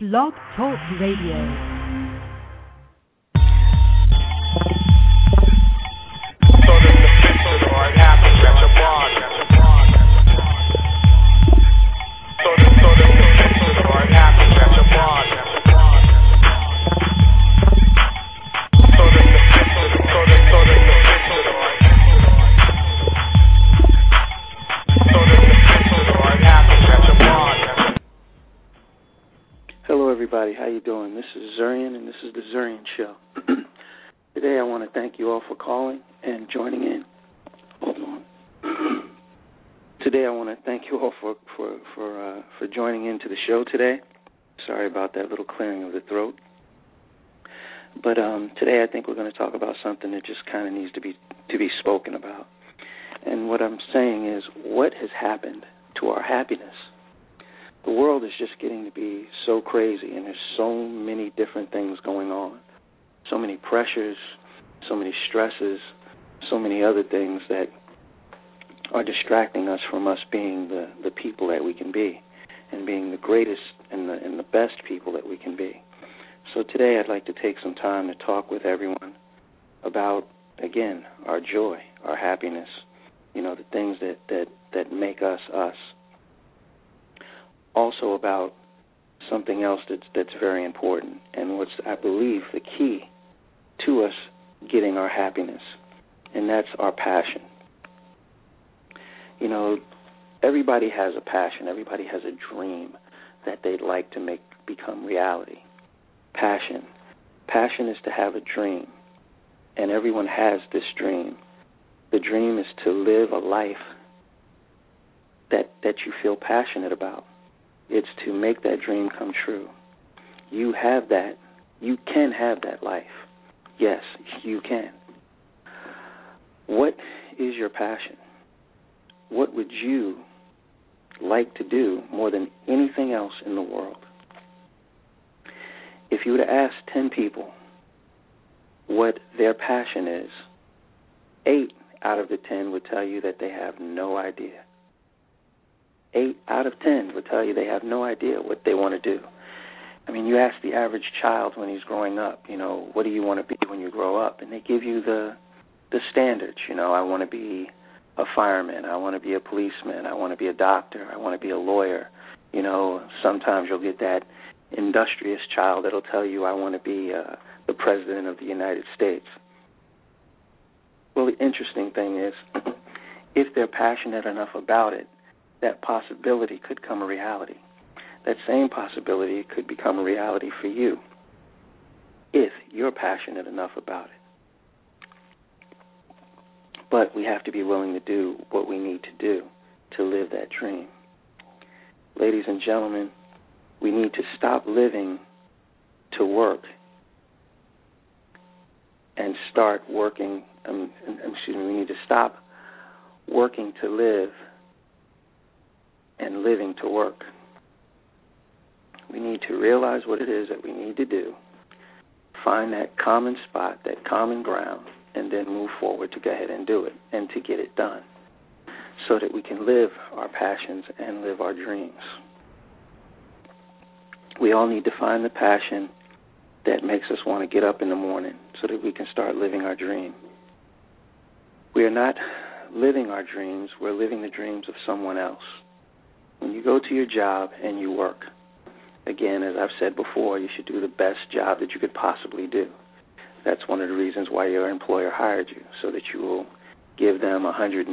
Blog Talk Radio. Everybody, how you doing? This is Zurian, and this is the Zurian Show. Today, I want to thank you all for calling and joining in. Hold on. Today, I want to thank you all for joining into the show today. Sorry about that little clearing of the throat. But today, I think we're going to talk about something that just kind of needs to be spoken about. And what I'm saying is, what has happened to our happiness? The world is just getting to be so crazy, and there's so many different things going on, so many pressures, so many stresses, so many other things that are distracting us from us being the people that we can be and being the greatest and the best people that we can be. So today I'd like to take some time to talk with everyone about, again, our joy, our happiness, the things that make us us. Also about something else that's very important and what's, I believe, the key to us getting our happiness, and that's our passion. Everybody has a passion. Everybody has a dream that they'd like to become reality. Passion. Passion is to have a dream, and everyone has this dream. The dream is to live a life that you feel passionate about. It's to make that dream come true. You have that. You can have that life. Yes, you can. What is your passion? What would you like to do more than anything else in the world? If you were to ask 10 people what their passion is, 8 out of the 10 would tell you that they have no idea. 8 out of 10 would tell you they have no idea what they want to do. I mean, you ask the average child when he's growing up, what do you want to be when you grow up? And they give you the standards, I want to be a fireman, I want to be a policeman, I want to be a doctor, I want to be a lawyer. Sometimes you'll get that industrious child that'll tell you, I want to be the president of the United States. Well, the interesting thing is, if they're passionate enough about it, that possibility could come a reality. That same possibility could become a reality for you if you're passionate enough about it. But we have to be willing to do what we need to do to live that dream. Ladies and gentlemen, we need to stop living to work and start working, we need to stop working to live and living to work. We need to realize what it is that we need to do, find that common spot, that common ground, and then move forward to go ahead and do it and to get it done so that we can live our passions and live our dreams. We all need to find the passion that makes us want to get up in the morning so that we can start living our dream. We are not living our dreams, we're living the dreams of someone else. When you go to your job and you work, again, as I've said before, you should do the best job that you could possibly do. That's one of the reasons why your employer hired you, so that you will give them 110%.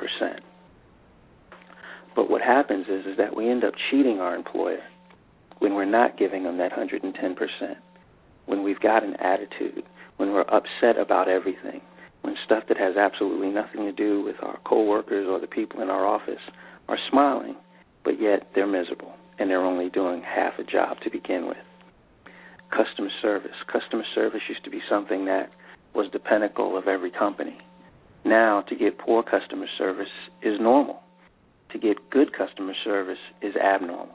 But what happens is that we end up cheating our employer when we're not giving them that 110%, when we've got an attitude, when we're upset about everything, when stuff that has absolutely nothing to do with our coworkers or the people in our office are smiling, but yet they're miserable, and they're only doing half a job to begin with. Customer service. Customer service used to be something that was the pinnacle of every company. Now, to get poor customer service is normal. To get good customer service is abnormal.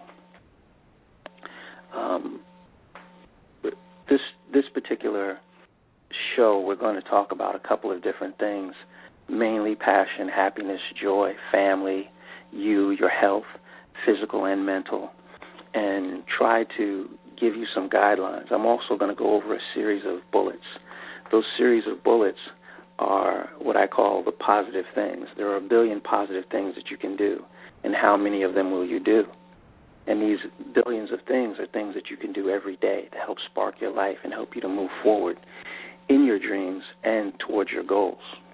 This particular show, we're going to talk about a couple of different things, mainly passion, happiness, joy, family, you, your health, physical and mental, and try to give you some guidelines. I'm also going to go over a series of bullets. Those series of bullets are what I call the positive things. There are a billion positive things that you can do, and how many of them will you do? And these billions of things are things that you can do every day to help spark your life and help you to move forward in your dreams and towards your goals.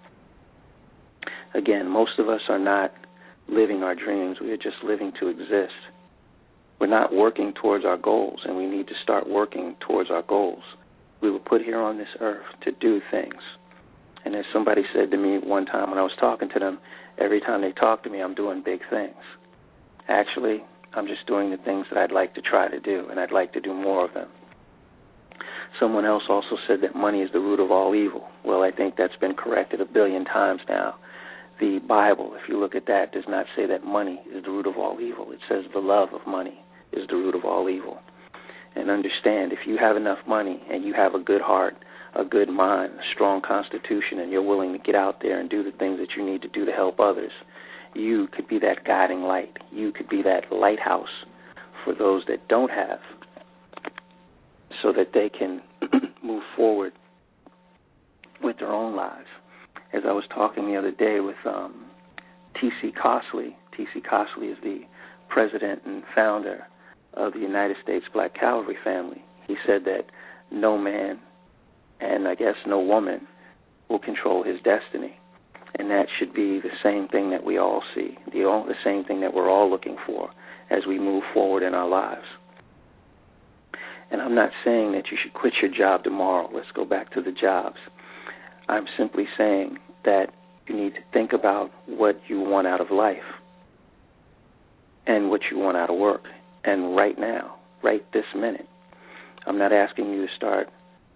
Again, most of us are not living our dreams. We are just living to exist. We're not working towards our goals, and we need to start working towards our goals. We were put here on this earth to do things. And as somebody said to me one time when I was talking to them, every time they talk to me, I'm doing big things. Actually, I'm just doing the things that I'd like to try to do, and I'd like to do more of them. Someone else also said that money is the root of all evil. Well, I think that's been corrected a billion times now. The Bible, if you look at that, does not say that money is the root of all evil. It says the love of money is the root of all evil. And understand, if you have enough money and you have a good heart, a good mind, a strong constitution, and you're willing to get out there and do the things that you need to do to help others, you could be that guiding light. You could be that lighthouse for those that don't have, so that they can move forward with their own lives. As I was talking the other day with T.C. Costley. T.C. Costley is the president and founder of the United States Black Cavalry family. He said that no man and I guess no woman will control his destiny. And that should be the same thing that we all see, the same thing that we're all looking for as we move forward in our lives. And I'm not saying that you should quit your job tomorrow. Let's go back to the jobs. I'm simply saying that you need to think about what you want out of life and what you want out of work. And right now, right this minute, I'm not asking you to start.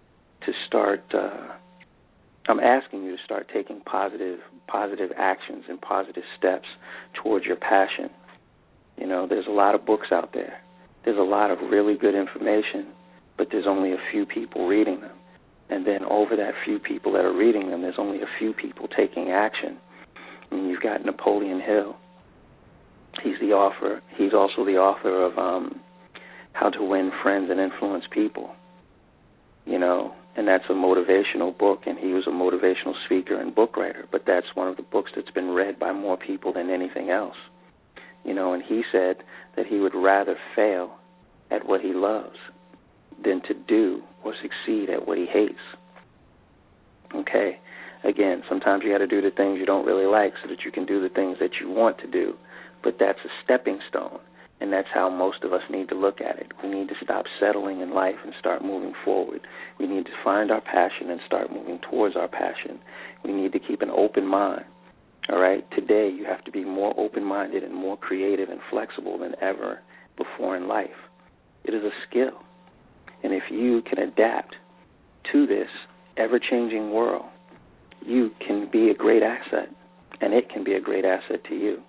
I'm asking you to start taking positive actions and positive steps towards your passion. You know, there's a lot of books out there. There's a lot of really good information, but there's only a few people reading them. And then over that few people that are reading them, there's only a few people taking action. I mean, you've got Napoleon Hill. He's also the author of How to Win Friends and Influence People. You know, and that's a motivational book, and he was a motivational speaker and book writer, but that's one of the books that's been read by more people than anything else. You know, and he said that he would rather fail at what he loves than to do or succeed at what he hates. Okay? Again, sometimes you got to do the things you don't really like so that you can do the things that you want to do, but that's a stepping stone, and that's how most of us need to look at it. We need to stop settling in life and start moving forward. We need to find our passion and start moving towards our passion. We need to keep an open mind. All right? Today, you have to be more open-minded and more creative and flexible than ever before in life. It is a skill. And if you can adapt to this ever-changing world, you can be a great asset, and it can be a great asset to you.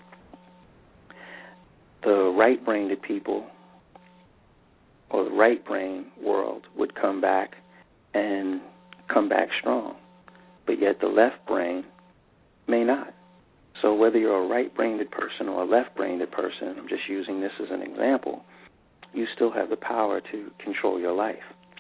The right-brained people or the right-brain world would come back and come back strong, but yet the left brain may not. So whether you're a right-brained person or a left-brained person, I'm just using this as an example, you still have the power to control your life.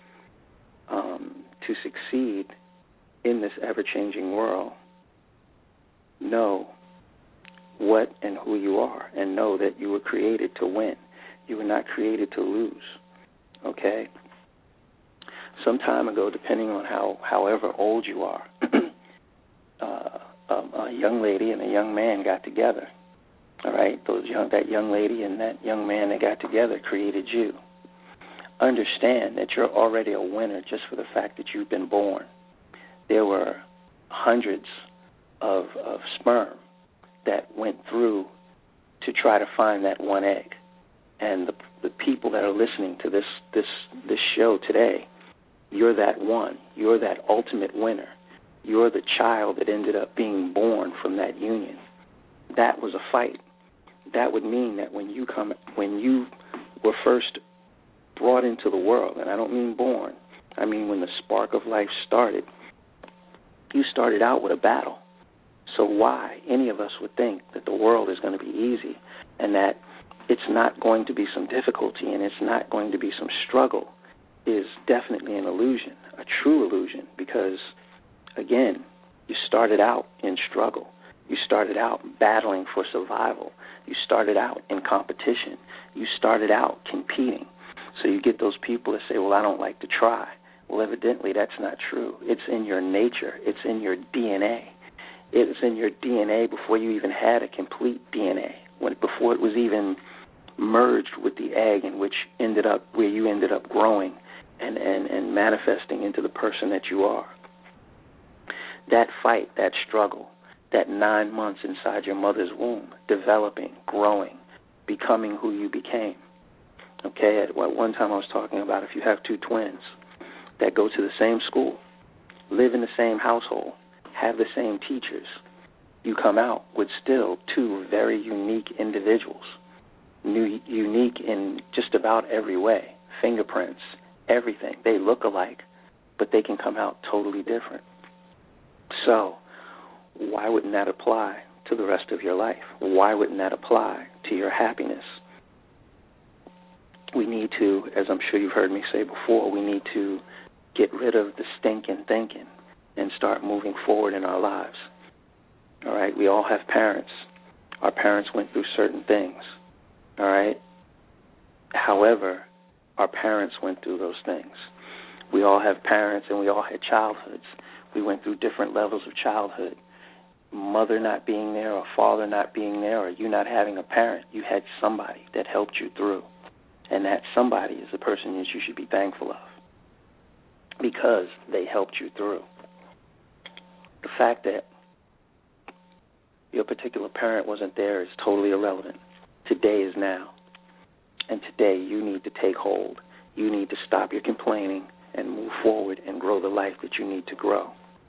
To succeed in this ever-changing world, know what and who you are, and know that you were created to win. You were not created to lose, okay? Some time ago, depending on however old you are, a young lady and a young man got together, all right? That young lady and that young man that got together created you. Understand that you're already a winner just for the fact that you've been born. There were hundreds of sperm that went through to try to find that one egg. And the people that are listening to this show today, you're that one. You're that ultimate winner. You're the child that ended up being born from that union. That was a fight. That would mean that when you were first brought into the world, and I don't mean born, I mean when the spark of life started, you started out with a battle. So why any of us would think that the world is going to be easy and that it's not going to be some difficulty and it's not going to be some struggle is definitely an illusion, a true illusion, because, again, you started out in struggle. You started out battling for survival. You started out in competition. You started out competing. So you get those people that say, well, I don't like to try. Well, evidently that's not true. It's in your nature. It's in your DNA. It was in your DNA before you even had a complete DNA, before it was even merged with the egg, in which ended up where you ended up growing and manifesting into the person that you are. That fight, that struggle, that 9 months inside your mother's womb, developing, growing, becoming who you became. Okay, at one time I was talking about if you have two twins that go to the same school, live in the same household, have the same teachers, you come out with still two very unique individuals, unique in just about every way, fingerprints, everything. They look alike, but they can come out totally different. So why wouldn't that apply to the rest of your life? Why wouldn't that apply to your happiness? We need to, as I'm sure you've heard me say before, we need to get rid of the stinking thinking and start moving forward in our lives. All right? We all have parents. Our parents went through certain things. All right? However, our parents went through those things. We all have parents and we all had childhoods. We went through different levels of childhood. Mother not being there or father not being there or you not having a parent, you had somebody that helped you through. And that somebody is the person that you should be thankful of because they helped you through. The fact that your particular parent wasn't there is totally irrelevant. Today is now. And today you need to take hold. You need to stop your complaining and move forward and grow the life that you need to grow.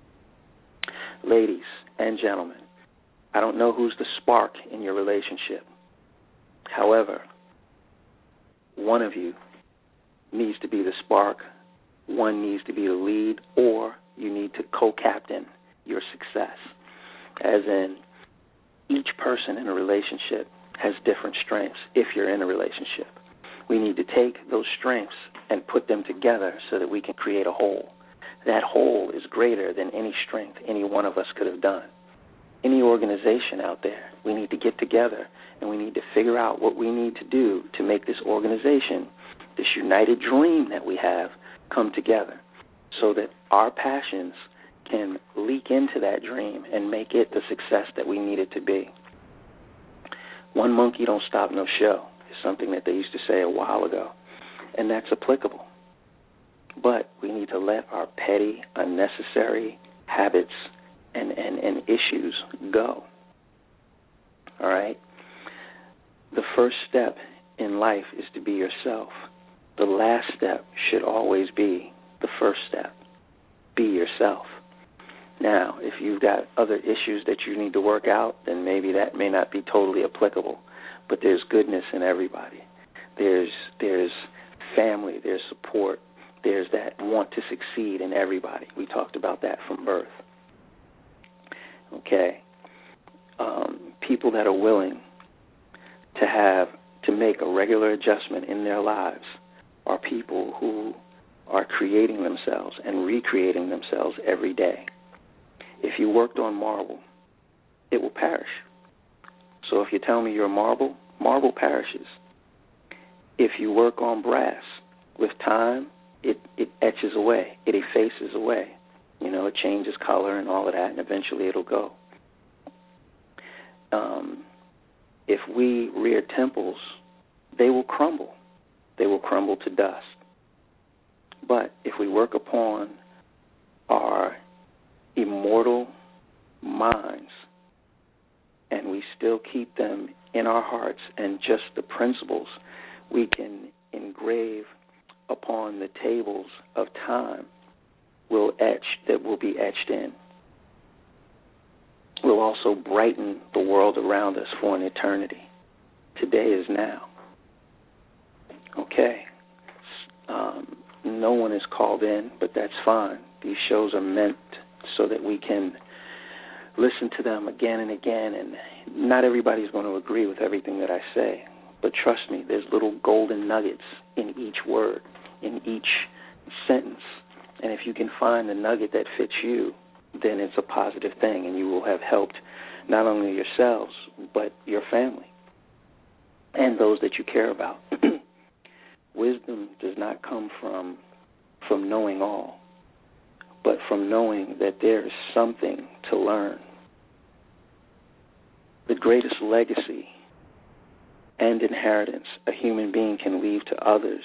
Ladies and gentlemen, I don't know who's the spark in your relationship. However, one of you needs to be the spark, one needs to be the lead, or you need to co-captain your success. As in, each person in a relationship has different strengths if you're in a relationship. We need to take those strengths and put them together so that we can create a whole. That whole is greater than any strength any one of us could have done. Any organization out there, we need to get together and we need to figure out what we need to do to make this organization, this united dream that we have, come together so that our passions can leak into that dream and make it the success that we need it to be. One monkey don't stop no show is something that they used to say a while ago, and that's applicable. But we need to let our petty, unnecessary habits and issues go. All right? The first step in life is to be yourself. The last step should always be the first step. Be yourself. Now, if you've got other issues that you need to work out, then maybe that may not be totally applicable. But there's goodness in everybody. There's family, there's support, there's that want to succeed in everybody. We talked about that from birth. Okay? People that are willing to make a regular adjustment in their lives are people who are creating themselves and recreating themselves every day. If you worked on marble, it will perish. So if you tell me you're marble, marble perishes. If you work on brass, with time, it etches away, it effaces away. You know, it changes color and all of that, and eventually it'll go. If we rear temples, they will crumble. They will crumble to dust. But if we work upon our immortal minds and we still keep them in our hearts and just the principles we can engrave upon the tables of time that will be etched in. Will also brighten the world around us for an eternity. Today is now. Okay. No one is called in, but that's fine. These shows are meant so that we can listen to them again and again, and not everybody's going to agree with everything that I say, But trust me, there's little golden nuggets in each word, in each sentence. And if you can find the nugget that fits you, then it's a positive thing, and you will have helped not only yourselves, but your family and those that you care about. Wisdom does not come from knowing all, but from knowing that there is something to learn. The greatest legacy and inheritance a human being can leave to others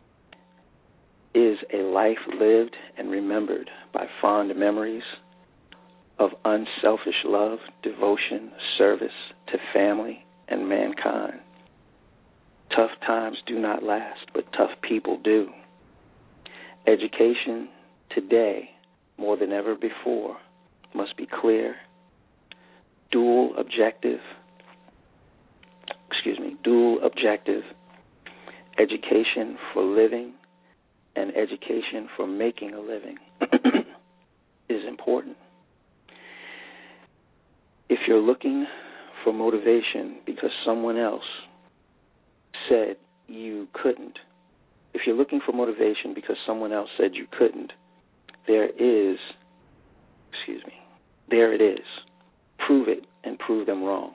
is a life lived and remembered by fond memories of unselfish love, devotion, service to family and mankind. Tough times do not last, but tough people do. Education today, more than ever before, must be clear, dual objective, education for living and education for making a living is important. If you're looking for motivation because someone else said you couldn't, if you're looking for motivation because someone else said you couldn't, there it is. Prove it and prove them wrong.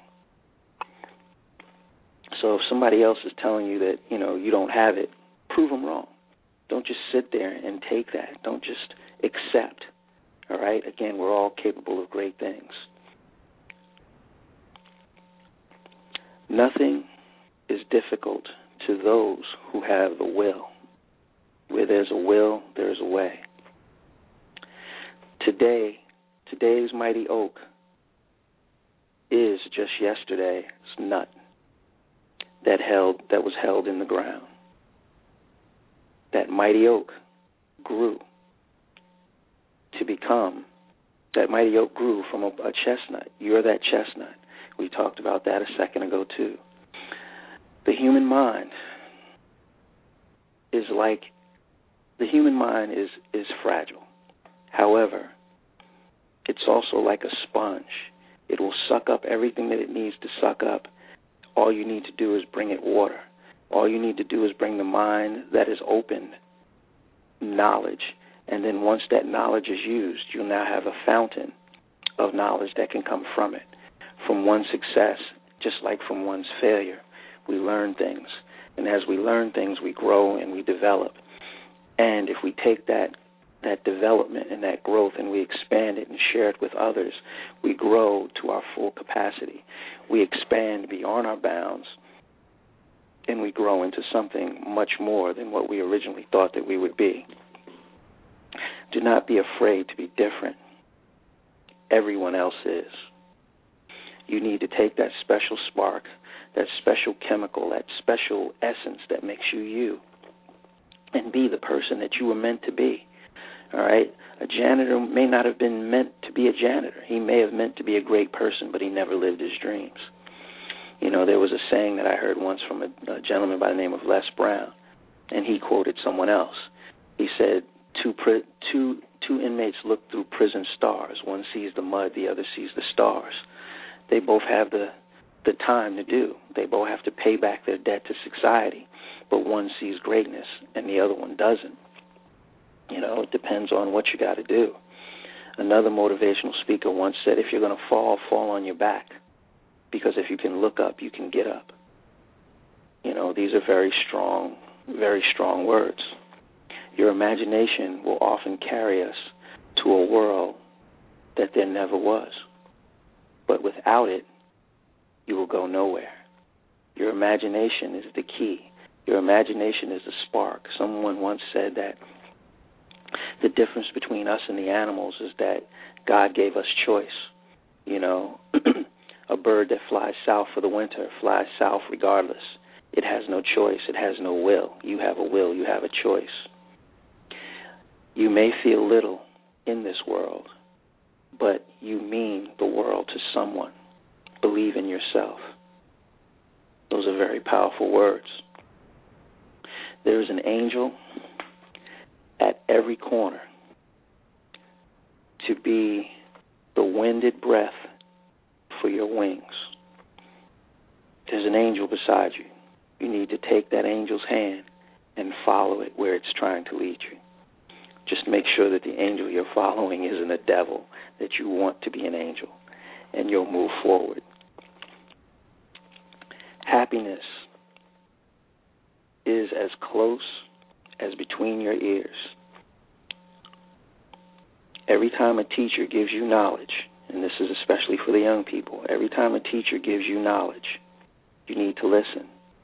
So if somebody else is telling you that, you don't have it, prove them wrong. Don't just sit there and take that. Don't just accept. All right? Again, we're all capable of great things. Nothing is difficult to those who have the will. Where there's a will, there's a way. Today's mighty oak is just yesterday's nut that was held in the ground. That mighty oak grew from a chestnut. You're that chestnut. We talked about that a second ago too. The human mind is fragile. However, it's also like a sponge. It will suck up everything that it needs to suck up. All you need to do is bring it water. All you need to do is bring the mind that is open knowledge. And then once that knowledge is used, you'll now have a fountain of knowledge that can come from it. From one success, just like from one's failure, we learn things. And as we learn things, we grow and we develop. And if we take that development and that growth and we expand it and share it with others, we grow to our full capacity. We expand beyond our bounds, and we grow into something much more than what we originally thought that we would be. Do not be afraid to be different. Everyone else is. You need to take that special spark, that special chemical, that special essence that makes you you, and be the person that you were meant to be. All right? A janitor may not have been meant to be a janitor. He may have meant to be a great person, but he never lived his dreams. There was a saying that I heard once from a gentleman by the name of Les Brown, and he quoted someone else. He said, two inmates look through prison stars. One sees the mud, the other sees the stars. They both have the time to do. They both have to pay back their debt to society, but one sees greatness and the other one doesn't. It depends on what you got to do. Another motivational speaker once said, if you're going to fall on your back, because if you can look up, you can get up. These are very strong words. Your imagination will often carry us to a world that there never was. But without it, you will go nowhere. Your imagination is the key. Your imagination is the spark. Someone once said that the difference between us and the animals is that God gave us choice. A bird that flies south for the winter flies south regardless. It has no choice. It has no will. You have a will. You have a choice. You may feel little in this world, but you mean the world to someone. Believe in yourself. Those are very powerful words. There is an angel at every corner to be the winded breath for your wings. There's an angel beside you. You need to take that angel's hand and follow it where it's trying to lead you. Just make sure that the angel you're following isn't a devil, that you want to be an angel, and you'll move forward. Happiness is as close as between your ears. Every time a teacher gives you knowledge, and this is especially for the young people, every time a teacher gives you knowledge, you need to listen.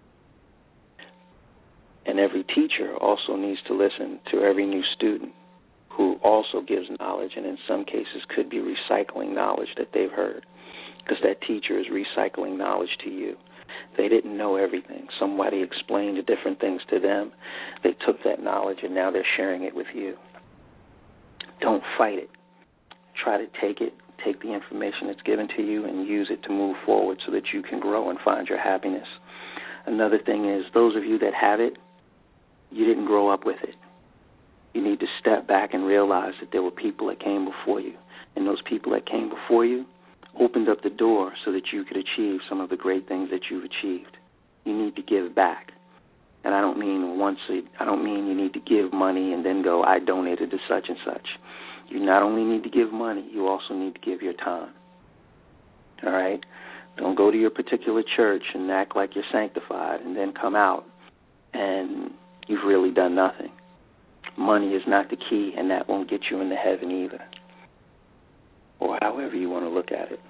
And every teacher also needs to listen to every new student who also gives knowledge, and in some cases could be recycling knowledge that they've heard, because that teacher is recycling knowledge to you. They didn't know everything. Somebody explained the different things to them. They took that knowledge, and now they're sharing it with you. Don't fight it. Try to take it, take the information that's given to you, and use it to move forward so that you can grow and find your happiness. Another thing is, those of you that have it, you didn't grow up with it. You need to step back and realize that there were people that came before you, and those people that came before you opened up the door so that you could achieve some of the great things that you've achieved. You need to give back. And I don't mean you need to give money and then go, I donated to such and such. You not only need to give money, you also need to give your time. All right? Don't go to your particular church and act like you're sanctified and then come out and you've really done nothing. Money is not the key, and that won't get you into heaven either, or however you want to look at it.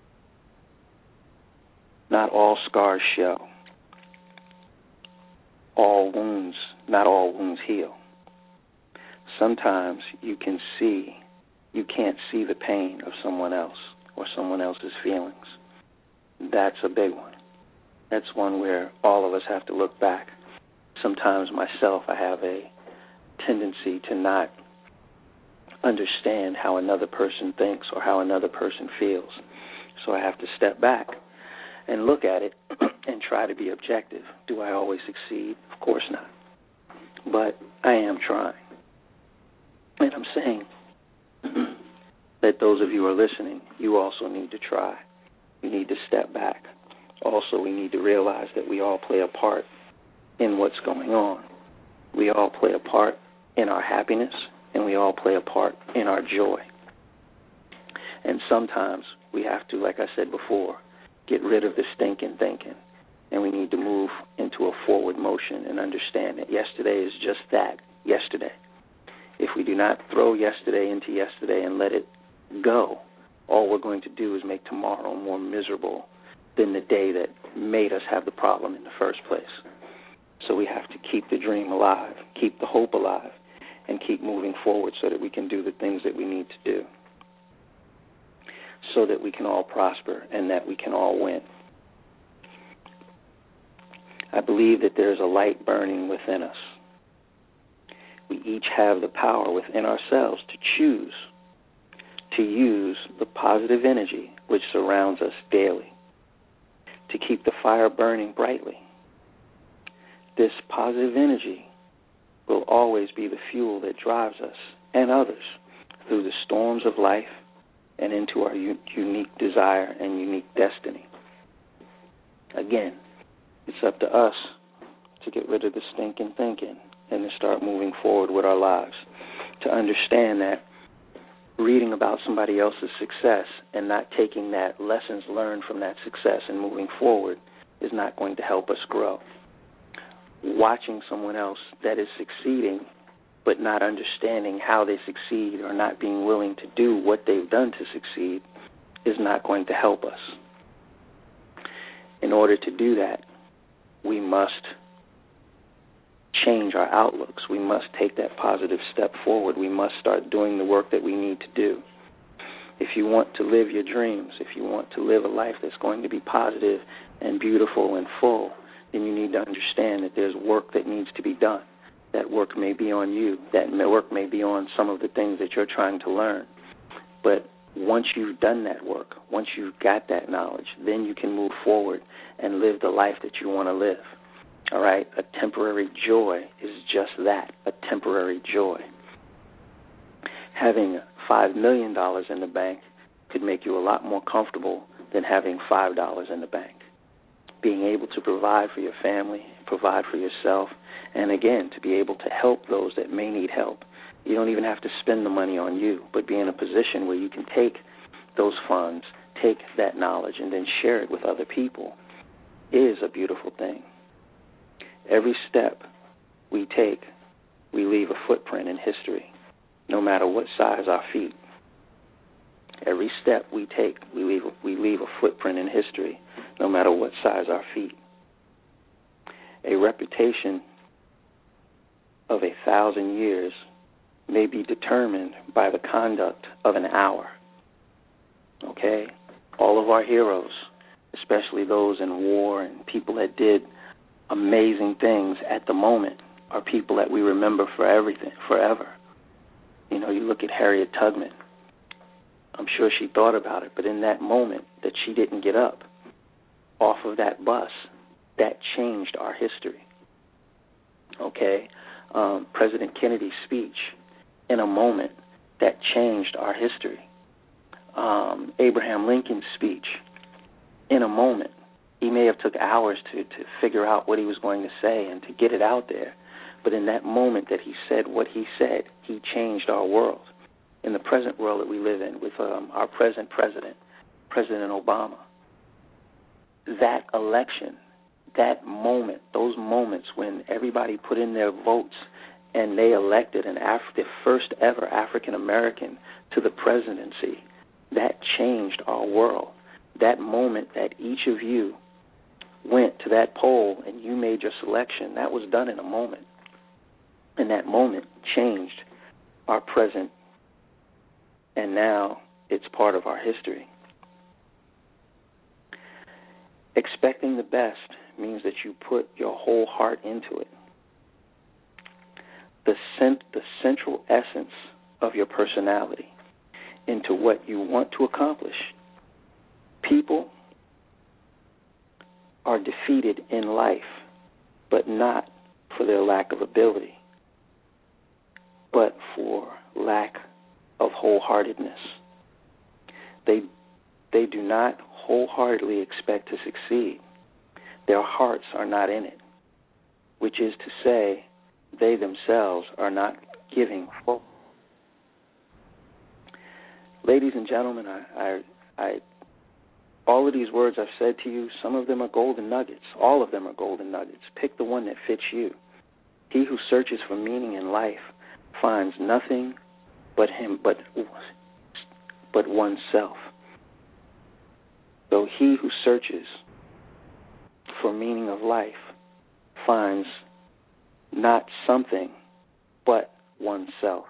Not all scars show. Not all wounds heal. Sometimes you can't see the pain of someone else or someone else's feelings. That's a big one. That's one where all of us have to look back. Sometimes myself, I have a tendency to not understand how another person thinks or how another person feels. So I have to step back and look at it and try to be objective. Do I always succeed? Of course not. But I am trying. And I'm saying that those of you who are listening, you also need to try. You need to step back. Also, we need to realize that we all play a part in what's going on. We all play a part in our happiness, and we all play a part in our joy. And sometimes we have to, like I said before, get rid of the stinking thinking, and we need to move into a forward motion and understand that yesterday is just that, yesterday. If we do not throw yesterday into yesterday and let it go, all we're going to do is make tomorrow more miserable than the day that made us have the problem in the first place. So we have to keep the dream alive, keep the hope alive, and keep moving forward so that we can do the things that we need to do, so that we can all prosper and that we can all win. I believe that there's a light burning within us. We each have the power within ourselves to choose to use the positive energy which surrounds us daily, to keep the fire burning brightly. This positive energy will always be the fuel that drives us and others through the storms of life and into our unique desire and unique destiny. Again, it's up to us to get rid of the stinking thinking and to start moving forward with our lives, to understand that reading about somebody else's success and not taking that lessons learned from that success and moving forward is not going to help us grow. Watching someone else that is succeeding but not understanding how they succeed or not being willing to do what they've done to succeed is not going to help us. In order to do that, we must change our outlooks. We must take that positive step forward. We must start doing the work that we need to do. If you want to live your dreams, if you want to live a life that's going to be positive and beautiful and full, then you need to understand that there's work that needs to be done. That work may be on you. That work may be on some of the things that you're trying to learn. But once you've done that work, once you've got that knowledge, then you can move forward and live the life that you want to live. All right? A temporary joy is just that, a temporary joy. Having $5 million in the bank could make you a lot more comfortable than having $5 in the bank. being able to provide for your family, provide for yourself, and again, to be able to help those that may need help. You don't even have to spend the money on you, but be in a position where you can take those funds, take that knowledge, and then share it with other people is a beautiful thing. Every step we take, we leave a footprint in history, no matter what size our feet. Every step we take, we leave a footprint in history, no matter what size our feet. A reputation of 1,000 years may be determined by the conduct of an hour. Okay? All of our heroes, especially those in war and people that did amazing things at the moment, are people that we remember forever. You know, you look at Harriet Tubman. I'm sure she thought about it, but in that moment that she didn't get up off of that bus, that changed our history. Okay? President Kennedy's speech, in a moment, that changed our history. Abraham Lincoln's speech, in a moment, he may have took hours to figure out what he was going to say and to get it out there, but in that moment that he said what he said, he changed our world. In the present world that we live in with our present president, President Obama, that election, that moment, those moments when everybody put in their votes and they elected the first ever African American to the presidency, that changed our world. That moment that each of you went to that poll and you made your selection, that was done in a moment. And that moment changed our present, and now it's part of our history. Expecting the best means that you put your whole heart into it. The central essence of your personality into what you want to accomplish. People are defeated in life, but not for their lack of ability, but for lack of wholeheartedness. They do not wholeheartedly expect to succeed. Their hearts are not in it, which is to say, they themselves are not giving full. Ladies and gentlemen, I all of these words I've said to you, some of them are golden nuggets. All of them are golden nuggets. Pick the one that fits you. He who searches for meaning in life finds nothing but oneself. So he who searches for meaning of life finds not something but oneself.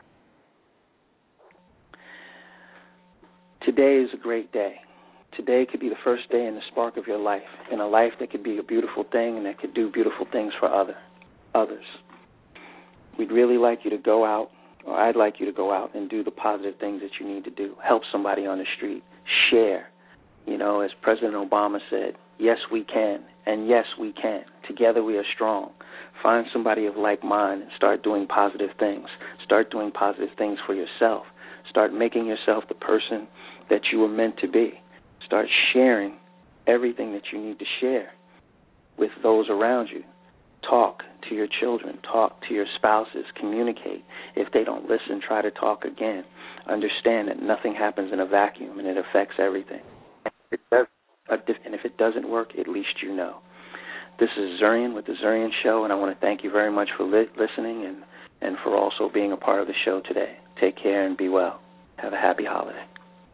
Today is a great day. Today could be the first day in the spark of your life, in a life that could be a beautiful thing and that could do beautiful things for others. We'd really like you to go out, or I'd like you to go out and do the positive things that you need to do. Help somebody on the street. Share. You know, as President Obama said, yes, we can, and yes, we can. Together we are strong. Find somebody of like mind and start doing positive things. Start doing positive things for yourself. Start making yourself the person that you were meant to be. Start sharing everything that you need to share with those around you. Talk to your children. Talk to your spouses. Communicate. If they don't listen, try to talk again. Understand that nothing happens in a vacuum and it affects everything. And if it doesn't work, at least you know. This is Zurian with The Zurian Show, and I want to thank you very much for listening and for also being a part of the show today. Take care and be well. Have a happy holiday.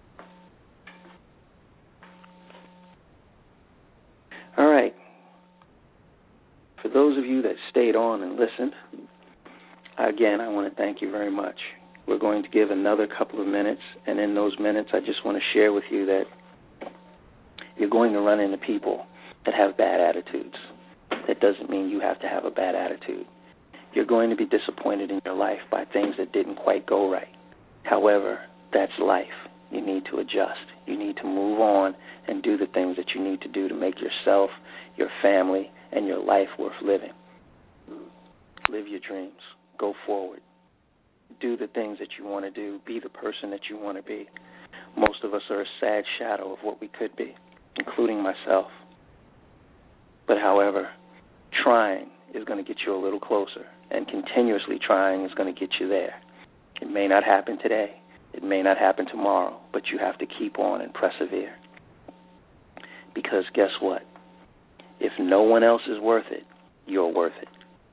All right. For those of you that stayed on and listened, again, I want to thank you very much. We're going to give another couple of minutes, and in those minutes, I just want to share with you that you're going to run into people that have bad attitudes. That doesn't mean you have to have a bad attitude. You're going to be disappointed in your life by things that didn't quite go right. However, that's life. You need to adjust. You need to move on and do the things that you need to do to make yourself, your family, and your life worth living. Live your dreams. Go forward. Do the things that you want to do. Be the person that you want to be. Most of us are a sad shadow of what we could be, including myself. But however, trying is going to get you a little closer, and continuously trying is going to get you there. It may not happen today. It may not happen tomorrow, but you have to keep on and persevere. Because guess what? If no one else is worth it, you're worth it.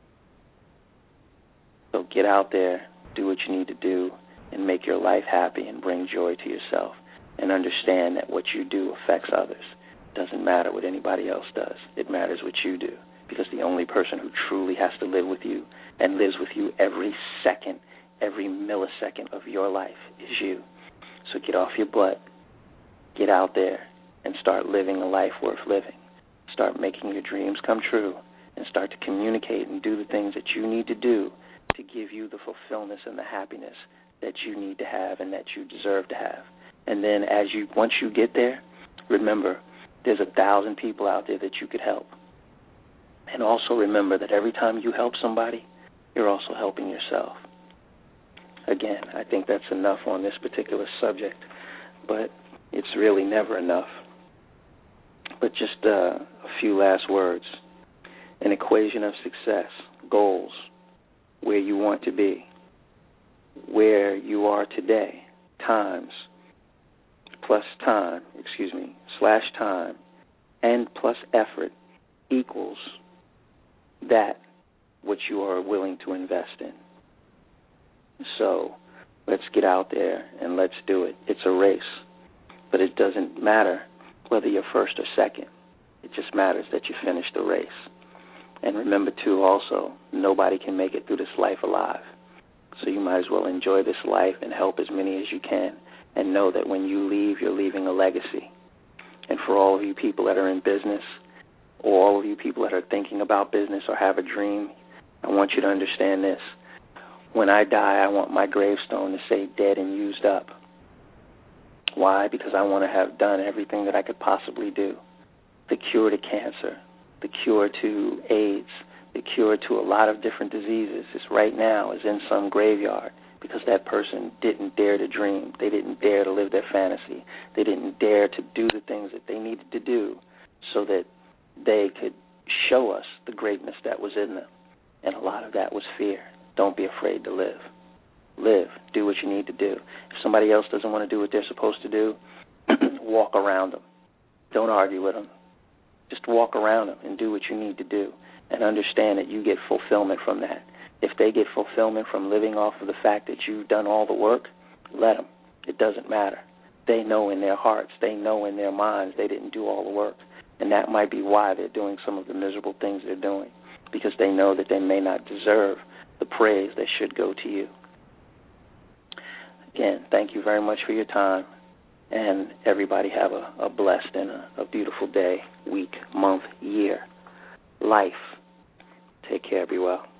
So get out there, do what you need to do, and make your life happy and bring joy to yourself. And understand that what you do affects others. It doesn't matter what anybody else does. It matters what you do. Because the only person who truly has to live with you and lives with you every second, every millisecond of your life is you. So get off your butt, get out there, and start living a life worth living. Start making your dreams come true, and start to communicate and do the things that you need to do to give you the fulfillment and the happiness that you need to have and that you deserve to have. And then once you get there, remember, there's 1,000 people out there that you could help. And also remember that every time you help somebody, you're also helping yourself. Again, I think that's enough on this particular subject, but it's really never enough. But just a few last words. An equation of success, goals, where you want to be, where you are today, slash time, and plus effort equals that which you are willing to invest in. So let's get out there and let's do it. It's a race, but it doesn't matter whether you're first or second. It just matters that you finish the race. And remember, too, also, nobody can make it through this life alive. So you might as well enjoy this life and help as many as you can, and know that when you leave, you're leaving a legacy. And for all of you people that are in business, or all of you people that are thinking about business or have a dream, I want you to understand this. When I die, I want my gravestone to say dead and used up. Why? Because I want to have done everything that I could possibly do. The cure to cancer, the cure to AIDS, the cure to a lot of different diseases is right now is in some graveyard because that person didn't dare to dream. They didn't dare to live their fantasy. They didn't dare to do the things that they needed to do so that they could show us the greatness that was in them. And a lot of that was fear. Don't be afraid to live. Live. Do what you need to do. If somebody else doesn't want to do what they're supposed to do, walk around them. Don't argue with them. Just walk around them and do what you need to do, and understand that you get fulfillment from that. If they get fulfillment from living off of the fact that you've done all the work, let them. It doesn't matter. They know in their hearts, they know in their minds they didn't do all the work, and that might be why they're doing some of the miserable things they're doing, because they know that they may not deserve the praise that should go to you. Again, thank you very much for your time, and everybody have a blessed and a beautiful day, week, month, year, life. Take care. Be well.